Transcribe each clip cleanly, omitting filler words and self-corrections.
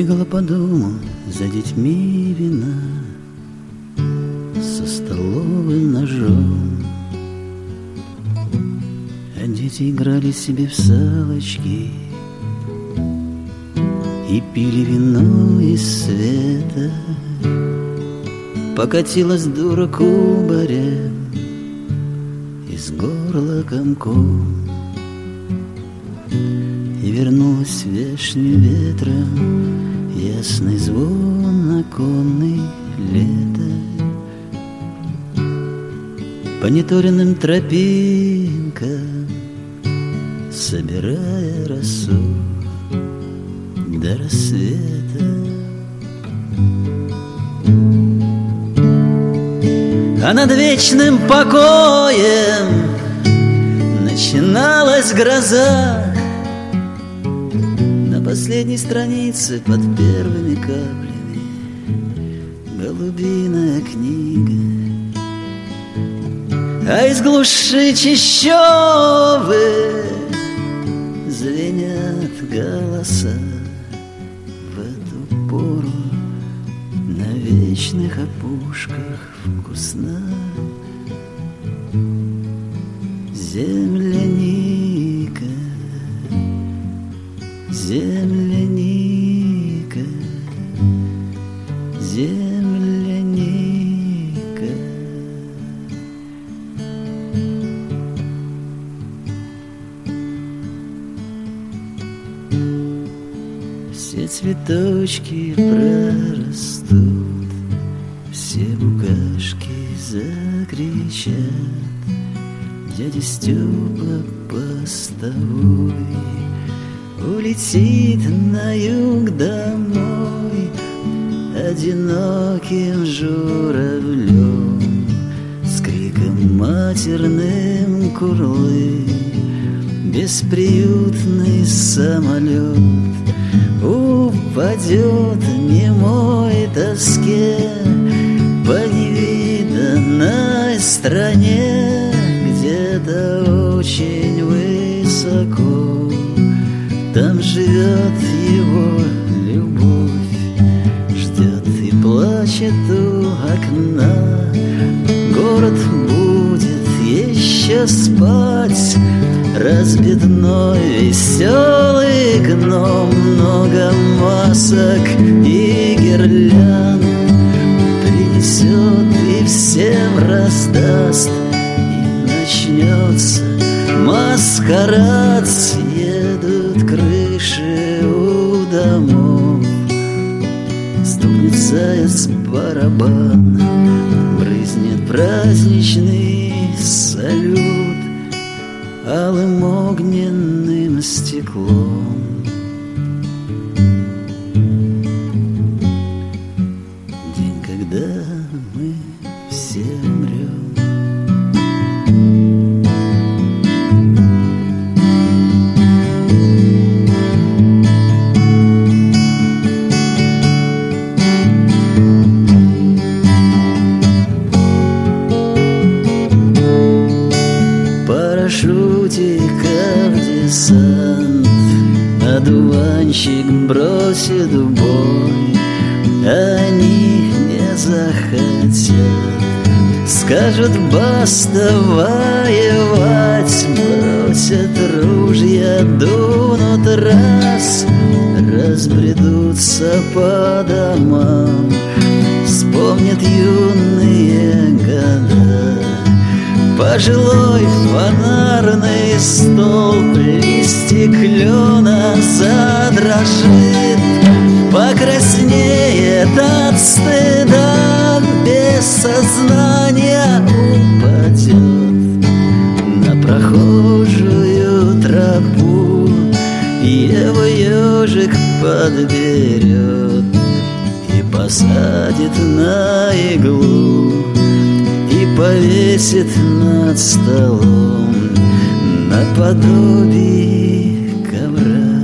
Бегала по дому за детьми вина со столовым ножом, а дети играли себе в салочки и пили вино из света. Покатилась дура кубарем из горла комком и вернулась вешним ветром ясный звон оконный лето. По неторенным тропинкам, собирая росу до рассвета. А над вечным покоем начиналась гроза. На последней странице под первыми каплями голубиная книга. А из глуши чащобы звенят голоса. В эту пору на вечных опушках вкусна земляника, земляника, земляника. Все цветочки прорастут, все букашки закричат. Дядя Степа постовой улетит на юг домой одиноким журавлем с криком матерным курлы. Бесприютный самолет упадет немой тоске по невиданной стране, где-то очень высоко. Там живет его любовь, ждет и плачет у окна. Город будет еще спать, разбитной веселый гном, много масок и гирлянд принесет и всем раздаст. Начнется маскарад, съедут крыши у домов. Стукнет заяц барабан, брызнет праздничный салют алым огненным стеклом. День, когда мы все умрем. Парашютиков десант, одуванчик бросит в бой. Они не захотят, скажут баста воевать. Бросят ружья, дунут раз, разбредутся по домам. Вспомнят юные года, пожилой фонарный столб, листик клена задрожит, покраснеет от стыда, без сознания упадет на прохожую тропу. Его ежик подберет и посадит на иглу, повесит над столом наподобие ковра.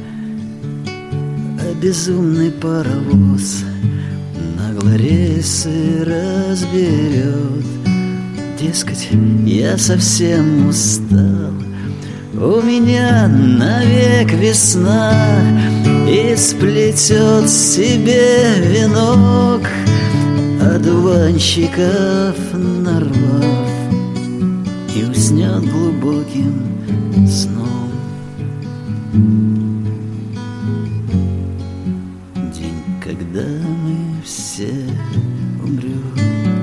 А безумный паровоз нагло рельсы разберет. Дескать, я совсем устал, у меня навек весна. и сплетет себе венок одуванчиков нарвав, и уснет глубоким сном. День, когда мы все умрем.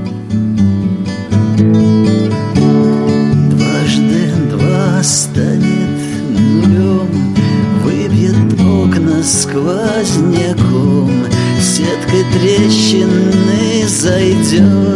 Дважды два станет нулем, выбьет окна сквозняком, сеткой трещины зайдет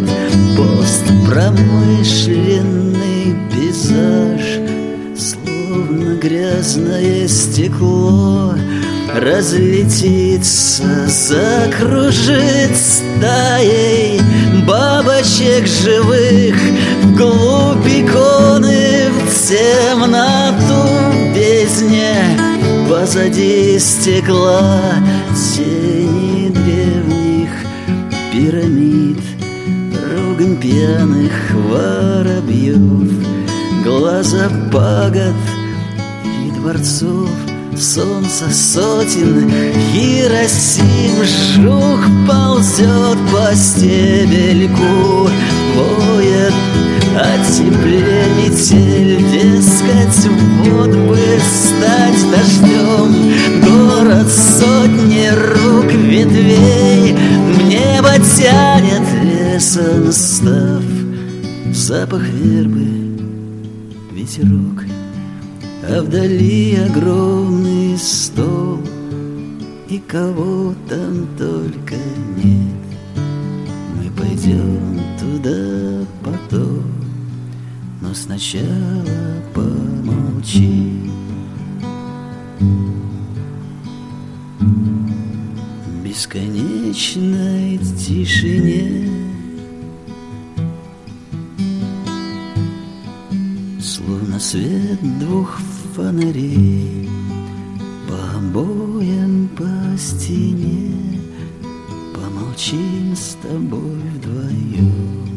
постпромышленный пейзаж, словно грязное стекло разлетится, закружит стаей бабочек живых вглубь иконы, в темноту бездне. Позади стекла тени древних пирамид, ругань пьяных воробьев, глаза пагод и дворцов, солнца сотен Хиросим. Жук ползет по стебельку, воет о тепле метель, дескать, вот бы стать дождем. Город сотни рук ветвей, небо тянет лесом став, запах вербы, ветерок, а вдали огромный стол, и кого там только нет. Мы пойдем туда потом, но сначала помолчи. В бесконечной тишине, словно свет двух фонарей, по обоям, по стене, помолчим с тобой вдвоем.